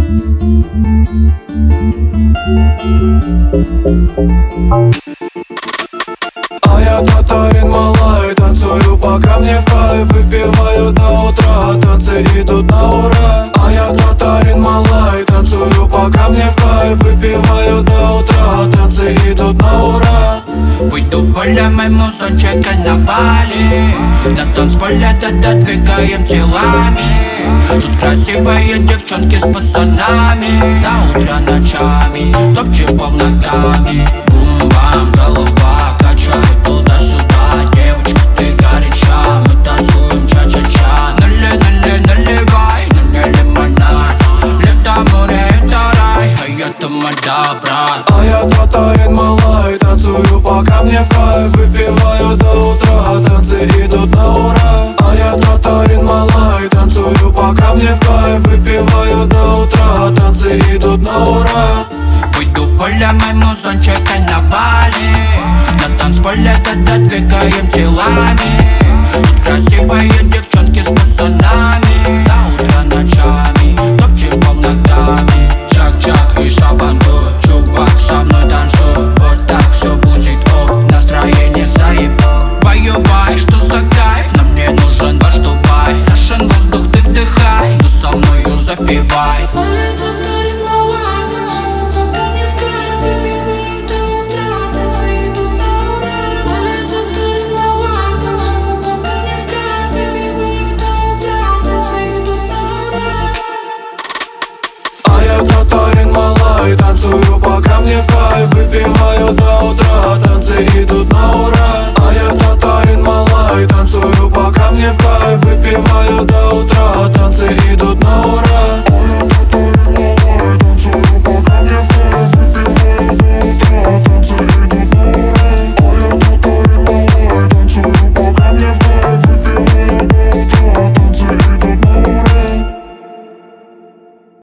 А я татарин малай, танцую, пока мне в кайф. Выпиваю до утра, танцы идут на ура. А я татарин малай, танцую, пока мне в кайф. Выпиваю до утра, танцы идут на ура. Выйду в поле, моему солнце карнавале. На танцполе тогда двигаем телами. Тут красивые девчонки с пацанами. До утра ночами топчем по ногами. Бум-бам, голова качает туда-сюда. Девочка, ты горяча, мы танцуем ча-ча-ча. Наливай, налей лимонад. Лето, море, это рай, а это мода, брат. А я татарин малай, танцую, пока мне в кайф. Выпиваю до утра, танцы идут на ура. А я татарин малай, танцую, пока мне в кайф. Выпиваю до утра, танцы идут на ура. Выйду в поле, моему солнце карнавале. На танцполе тогда двигаем телами. Тут красивые девчонки с пацанами. До утра ночами топчем по ногами. Чак-чак и шабандуй, чувак, со мной танцуй. Вот так все будет, настроение заеб. Баю-бай, что за кайф? Нам не нужен ваш Дубай. Russian воздух ты вдыхай, но со мною запивай. А я татарин малай, танцую, пока мне в кайф. Выпиваю до утра, танцы идут на ура. А я татарин малай, танцую, пока мне в кайф. Выпиваю до утра, танцы идут на ура.